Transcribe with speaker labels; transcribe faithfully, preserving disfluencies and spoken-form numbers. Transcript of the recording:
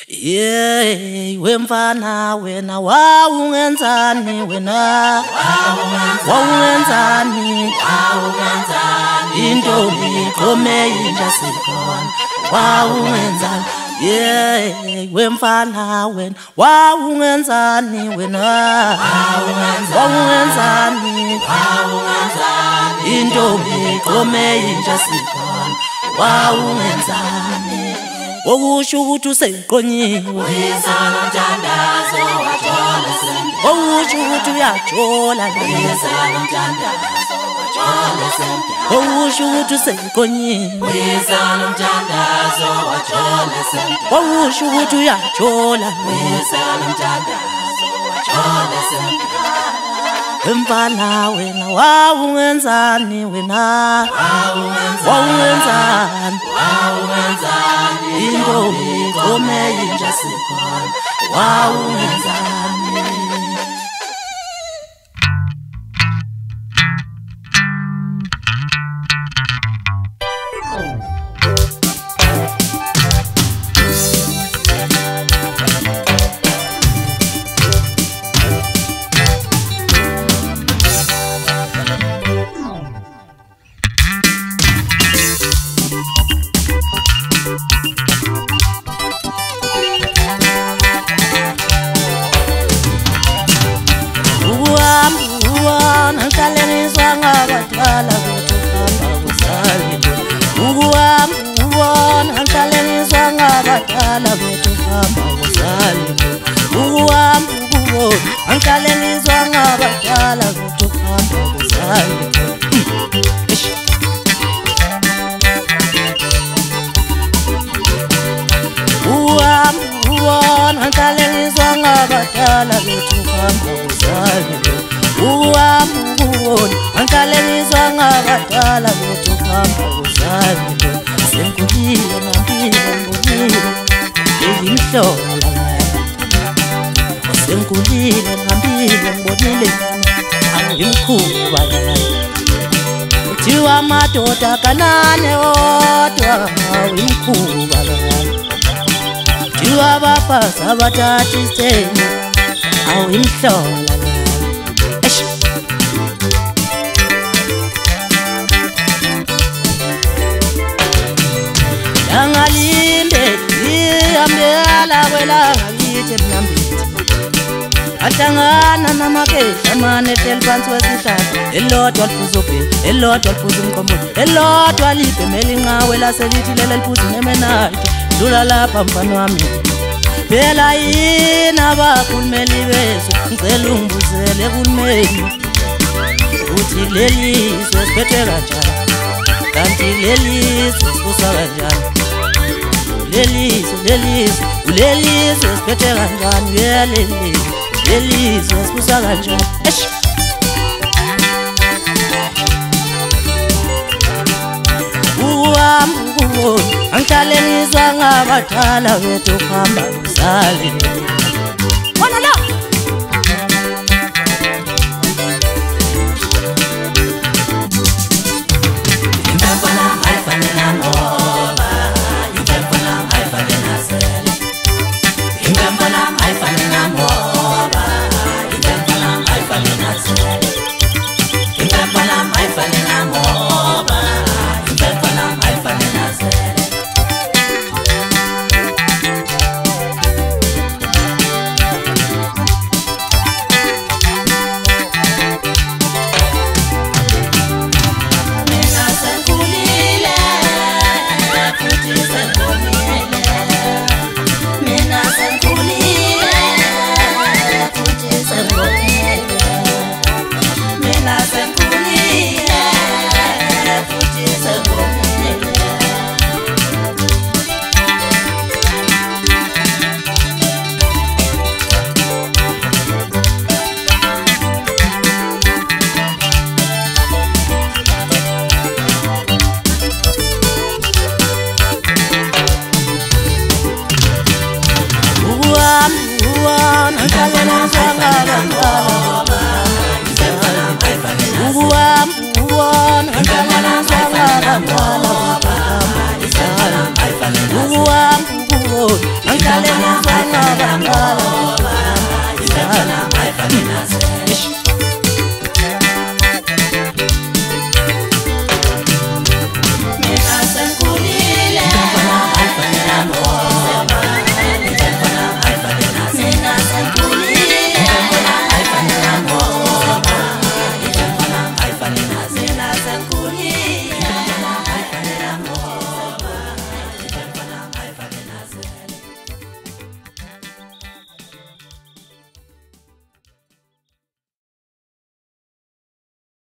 Speaker 1: Yey wemfana wena wawungenzani wena wawungenzani intombi qome inja sikhona wawungenzani yey wemfana wena wawungenzani wena wawungenzani intombi qome inja sikhona wawungenzani okusho ukuthi useqonyiwe
Speaker 2: uyisana mthandazo wajola sembe
Speaker 1: okusho ukuthi uyajola
Speaker 2: uyisana mthandazo wajola sembe
Speaker 1: okusho ukuthi useqonyiwe
Speaker 2: uyisana mthandazo wajola sembe
Speaker 1: okusho ukuthi uyajola
Speaker 2: uyisana mthandazo wajola sembe
Speaker 1: Mfana wena wawungenzani wena wawungenzani
Speaker 2: wawungenzani
Speaker 1: intombi qome inja sikhona wawungenzani Senkulile ngambile ngibonile angimkhuba uthiwa madoda kanane odwa awimkhuba uthiwa abafazi abathatha isithembu awimhlola yangalinde ihambela kwelanga lithi mnambithi ahlangana namakehla mane hleli phansi wesihlahla elodwa liphuza ubheli elodwa liphuza umqombothi elodwa libhemela inqawe laselithi lele liphuza nemenayiti dlula lapha mfana wami phela yini abakhulumeli beso ngicela ungibuzele ekulumeni uthi lelizwe siphethe kanjani kanti lelizwe sibusa kanjani lelizwe lelizwe lelizwe siphethe kanjani yelelizwe lelizwe sibusa kanjani eish uhambo kubo angihlale ngizwa ngabadala bethu kuhamba uzali wona la